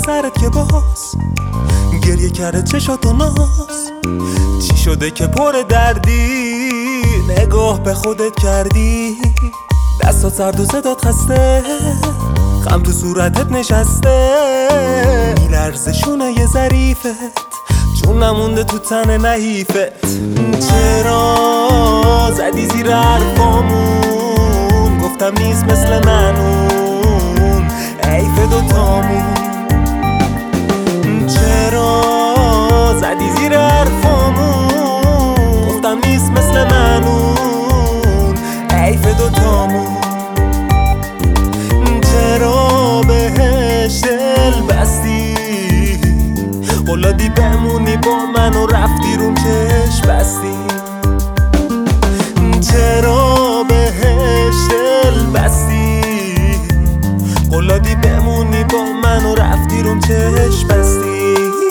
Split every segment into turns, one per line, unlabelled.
سرت که باز گریه کرده چشات و ناز؟ چی شده که پر دردی نگاه به خودت کردی؟ دستات سرد و صدات خسته، غم تو صورتت نشسته، میلرزه شونه یه ظریفت چون نمونده تو تن نحیفت. چرا زدی زیر حرفامون؟ گفتم نیست مثل منون، حیف دوتامون. چرا زدی زیر حرفامون؟ گفتم نیست مثل منون، حیف دوتامون. چرا بهش دل بستی؟ قولادی بمونی با من و رفتی روم چشم بستی. چرا بهش دل بستی؟ قولادی بمونی با من و رفتی روم چشم بستی.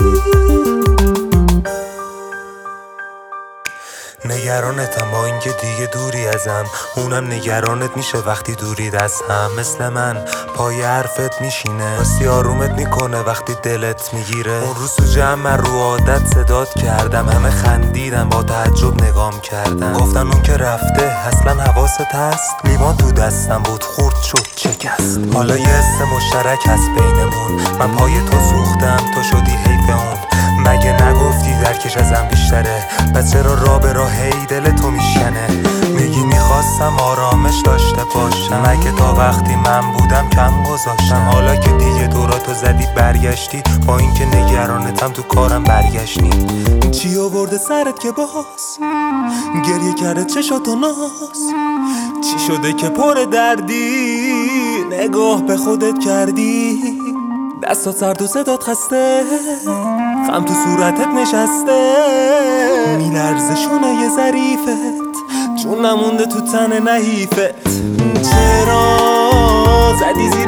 نگرانتم با اینکه دیگه دوری ازم، اونم نگرانت میشه وقتی دورید از هم. مثل من پای حرفت میشینه، راستی آرومت میکنه وقتی دلت میگیره. اون روز تو جمع رو عادت صدات کردم، همه خندیدم با تعجب نگام کردم. گفتن اون که رفته اصلا حواست هست؟ لیوان تو دستم بود خورد شد شکست. حالا یه حس مشترک هست بینمون، من پای تو سوختم تو شدی حیف اون. مگه نگفتی درکش ازم بیشتره؟ پس چرا راه به راه هی دل تو میشکنه؟ میگی میخواستم آرامش داشته باشم، مگه تا وقتی من بودم کم گذاشتم؟ حالا که دیگه دوراتو زدی برگشتی، با اینکه نگرانتم تو کارم برگشتی. چی آورده سرت که باز گریه کرده چشات و ناز؟ چی شده که پر دردی نگاه به خودت کردی؟ دستات سرد و صدات خسته، غم تو صورتت نشسته، میلرزه شونه یه ظریفت چون نمونده تو تن نحیفت. چرا زدی